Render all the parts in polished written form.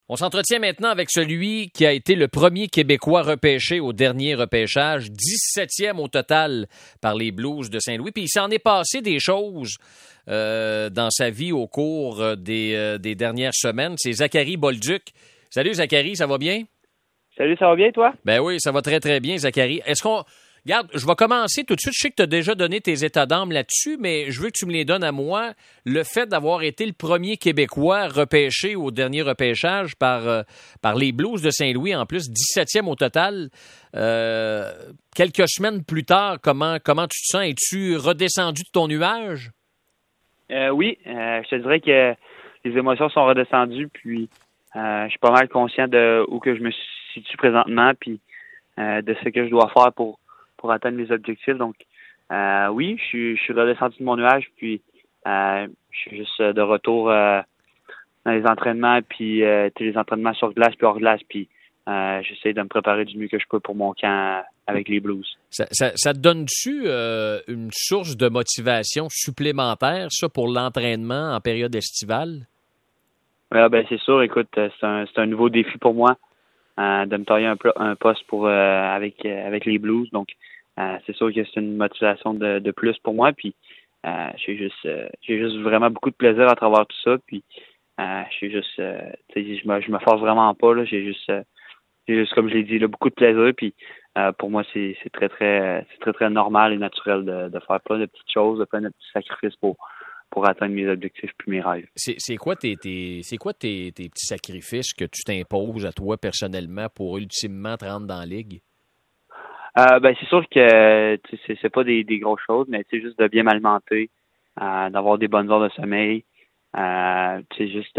On s'entretient maintenant avec celui qui a été le premier Québécois repêché au dernier repêchage, 17e au total par les Blues de Saint-Louis. Puis il s'en est passé des choses dans sa vie au cours des dernières semaines. C'est Zachary Bolduc. Salut Zachary, ça va bien? Salut, ça va bien toi? Ben oui, ça va très très bien Zachary. Est-ce qu'on... Regarde, je vais commencer tout de suite. Je sais que tu as déjà donné tes états d'âme là-dessus, mais je veux que tu me les donnes à moi. Le fait d'avoir été le premier Québécois repêché au dernier repêchage par les Blues de Saint-Louis, en plus, 17e au total. Quelques semaines plus tard, comment tu te sens? Es-tu redescendu de ton nuage? Oui, je te dirais que les émotions sont redescendues, puis je suis pas mal conscient de où que je me situe présentement, puis de ce que je dois faire pour atteindre mes objectifs. Donc, oui, je suis redescendu de mon nuage, puis je suis juste de retour dans les entraînements, puis les entraînements sur glace, puis hors glace, puis j'essaie de me préparer du mieux que je peux pour mon camp avec les Blues. Ça te donne-tu une source de motivation supplémentaire, ça, pour l'entraînement en période estivale? Ben c'est sûr, écoute, c'est un nouveau défi pour moi de me tailler un poste pour avec les Blues. Donc, c'est sûr que c'est une motivation de plus pour moi. Puis, j'ai juste vraiment beaucoup de plaisir à travers tout ça. Puis, je suis juste, je me force vraiment pas là. J'ai juste, comme je l'ai dit, là, beaucoup de plaisir. Puis, pour moi, c'est très très normal et naturel de faire plein de petites choses, de plein de petits sacrifices pour atteindre mes objectifs puis mes rêves. C'est quoi tes petits sacrifices que tu t'imposes à toi personnellement pour ultimement te rendre dans la ligue? Ben c'est sûr que c'est pas des grosses choses, mais c'est juste de bien m'alimenter, d'avoir des bonnes heures de sommeil, juste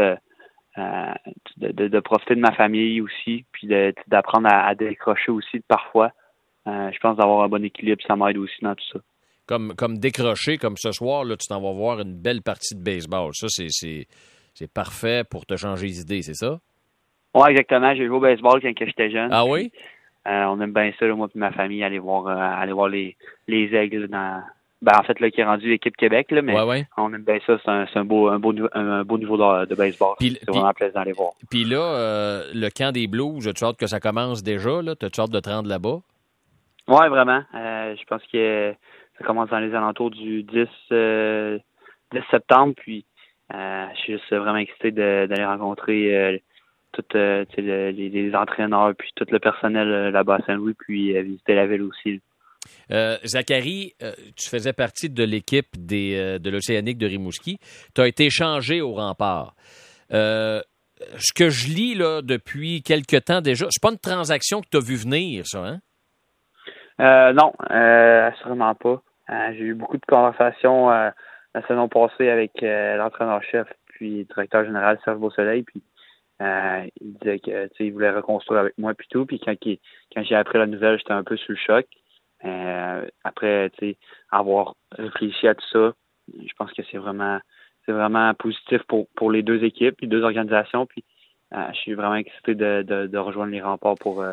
de profiter de ma famille aussi, puis d'apprendre à décrocher aussi parfois. Je pense d'avoir un bon équilibre, ça m'aide aussi dans tout ça. Comme décrocher, comme ce soir, là, tu t'en vas voir une belle partie de baseball. Ça, c'est parfait pour te changer d'idée, c'est ça? Oui, exactement. J'ai joué au baseball quand j'étais jeune. Ah oui? On aime bien ça, là, moi et ma famille, aller voir les aigles dans. Ben en fait là qui est rendu l'équipe Québec là, mais ouais. On aime bien ça, c'est un beau niveau de baseball. C'est vraiment plaisant d'aller voir. Puis là, le camp des Blues, as-tu hâte que ça commence déjà là? T'as-tu hâte de te rendre là-bas? Oui, vraiment. Je pense que ça commence dans les alentours du 10 septembre, puis je suis juste vraiment excité d'aller rencontrer tous les entraîneurs, puis tout le personnel là-bas à Saint-Louis, puis visiter la ville aussi. Zachary, tu faisais partie de l'équipe de l'Océanique de Rimouski. Tu as été échangé au Rempart. Ce que je lis là, depuis quelque temps déjà, c'est pas une transaction que tu as vu venir, ça, hein? Non, assurément pas. J'ai eu beaucoup de conversations la saison passée avec l'entraîneur-chef puis le directeur général Serge Beausoleil, puis il disait que il voulait reconstruire avec moi puis tout. Puis quand j'ai appris la nouvelle, j'étais un peu sous le choc. Après, avoir réfléchi à tout ça, je pense que c'est vraiment positif pour les deux équipes, les deux organisations. Puis je suis vraiment excité de rejoindre les Remparts pour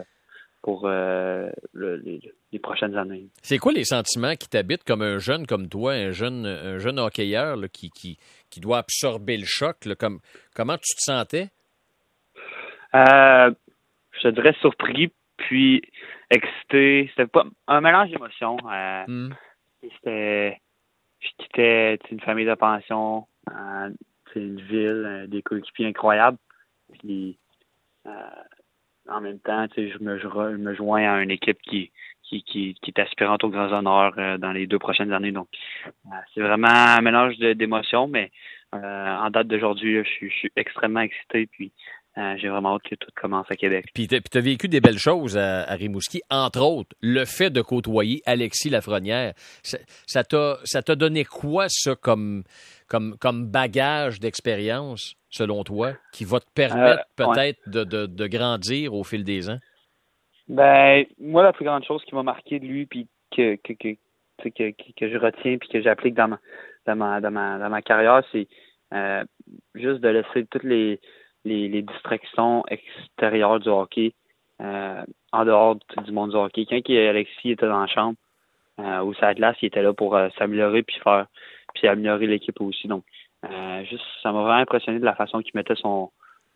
les prochaines années. C'est quoi les sentiments qui t'habitent comme un jeune comme toi, un jeune hockeyeur là, qui doit absorber le choc? Là, comment tu te sentais? Je te dirais surpris, puis excité. C'était pas un mélange d'émotions. Je quittais une famille de pension, une ville, des coéquipiers incroyables. Puis en même temps, je me joins à une équipe qui est aspirante aux grands honneurs dans les 2 prochaines années. Donc, c'est vraiment un mélange d'émotions, mais en date d'aujourd'hui, je suis extrêmement excité, puis j'ai vraiment hâte que tout commence à Québec. Puis tu as vécu des belles choses à Rimouski, entre autres, le fait de côtoyer Alexis Lafrenière. Ça t'a donné quoi, ça, comme bagage d'expérience, selon toi, qui va te permettre peut-être de grandir au fil des ans? Ben, moi, la plus grande chose qui m'a marqué de lui, puis que je retiens, puis que j'applique dans ma carrière, c'est juste de laisser toutes les distractions extérieures du hockey en dehors du monde du hockey. Quand Alexis était dans la chambre ou sur la glace, il était là pour s'améliorer puis améliorer l'équipe aussi. Donc, juste, ça m'a vraiment impressionné de la façon qu'il mettait son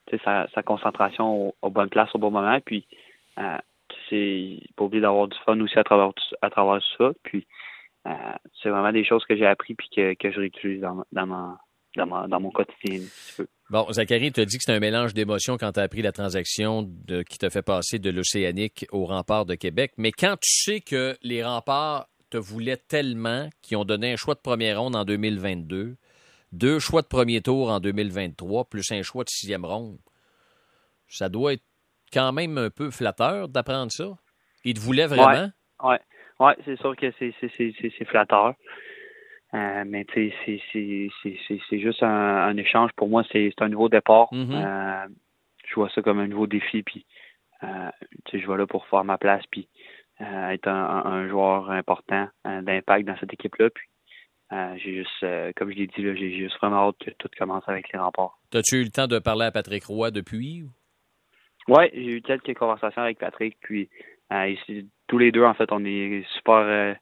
sa concentration aux bonnes places au bon moment. Puis, c'est pas oublier d'avoir du fun aussi à travers tout ça. Puis, c'est vraiment des choses que j'ai appris puis que je réutilise dans mon quotidien. Si tu veux. Bon, Zachary, tu as dit que c'est un mélange d'émotions quand tu as appris la transaction qui t'a fait passer de l'Océanique aux Remparts de Québec. Mais quand tu sais que les Remparts te voulaient tellement qu'ils ont donné un choix de première ronde en 2022, 2 choix de premier tour en 2023, plus un choix de 6e ronde, ça doit être quand même un peu flatteur d'apprendre ça. Ils te voulaient vraiment? Ouais, c'est sûr que c'est flatteur. Mais tu sais, c'est juste un échange. Pour moi, c'est un nouveau départ. Mm-hmm. Je vois ça comme un nouveau défi. Puis, je vais là pour faire ma place. Puis, être un joueur important d'impact dans cette équipe-là. Puis, j'ai juste, comme je l'ai dit, là, j'ai juste vraiment hâte que tout commence avec les Remparts. As-tu eu le temps de parler à Patrick Roy depuis? Oui, j'ai eu quelques conversations avec Patrick. Puis, ici, tous les deux, en fait, on est super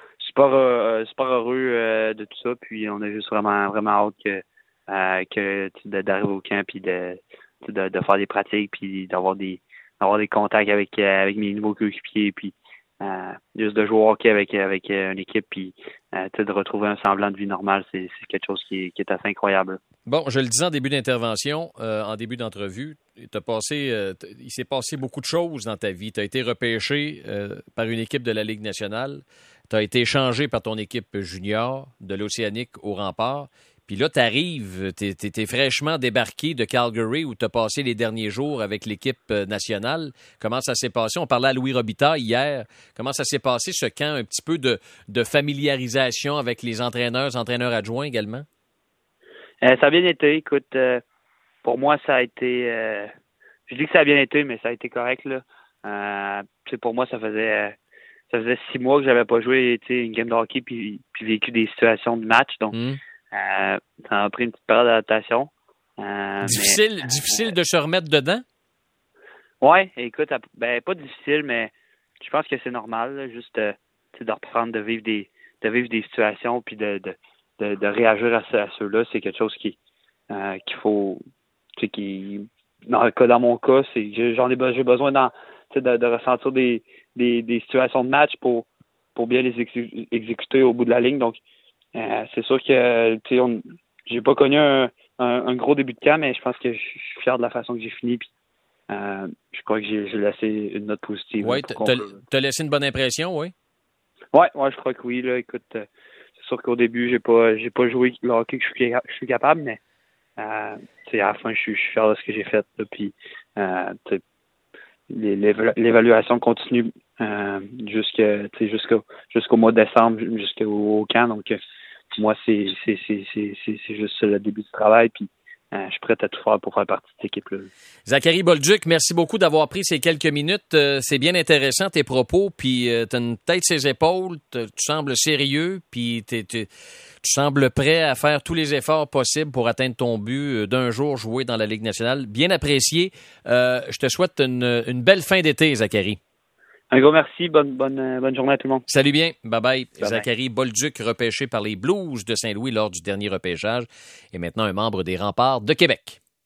heureux de tout ça. Puis, on a juste vraiment, vraiment hâte d'arriver au camp puis de faire des pratiques puis d'avoir des contacts avec mes nouveaux coéquipiers. Puis, juste de jouer au hockey avec une équipe puis de retrouver un semblant de vie normale, c'est quelque chose qui est assez incroyable. Bon, je le disais en début d'intervention, en début d'entrevue, il s'est passé beaucoup de choses dans ta vie. Tu as été repêché par une équipe de la Ligue nationale. Tu as été échangé par ton équipe junior de l'Océanique au Remparts. Puis là, tu arrives, tu es fraîchement débarqué de Calgary où tu as passé les derniers jours avec l'équipe nationale. Comment ça s'est passé? On parlait à Louis Robitaille hier. Comment ça s'est passé, ce camp, un petit peu de familiarisation avec les entraîneurs adjoints également? Ça a bien été. Écoute, pour moi, ça a été... je dis que ça a bien été, mais ça a été correct, là. Pour moi, ça faisait 6 mois que j'avais pas joué une game de hockey puis vécu des situations de match. Donc, ça a pris une petite période d'adaptation. Difficile de se remettre dedans? Oui, écoute, pas difficile, mais je pense que c'est normal, là, juste de reprendre, de vivre des situations puis de réagir à ceux-là. C'est quelque chose qu'il faut, dans mon cas, j'ai besoin de ressentir des situations de match pour bien les exécuter au bout de la ligne. Donc, c'est sûr que j'ai pas connu un gros début de camp, mais je pense que je suis fier de la façon que j'ai fini. Puis, je crois que j'ai laissé une note positive. Oui, t'as laissé une bonne impression, oui? Ouais, je crois que oui. Là, écoute, c'est sûr qu'au début, j'ai pas joué le hockey que je suis capable, mais à la fin, je suis fier de ce que j'ai fait. Là, puis, l'évaluation continue jusqu'au mois de décembre, jusqu'au camp. Donc, pour moi, c'est juste le début du travail. Puis, je suis prêt à tout faire pour faire partie de cette équipe-là. Zachary Bolduc, merci beaucoup d'avoir pris ces quelques minutes. C'est bien intéressant tes propos, puis tu as une tête sur les épaules, tu sembles sérieux, puis tu sembles prêt à faire tous les efforts possibles pour atteindre ton but d'un jour jouer dans la Ligue nationale. Bien apprécié. Je te souhaite une belle fin d'été, Zachary. Un gros merci. Bonne journée à tout le monde. Salut bien. Bye-bye. Zachary Bolduc, repêché par les Blues de Saint-Louis lors du dernier repêchage, est maintenant un membre des Remparts de Québec.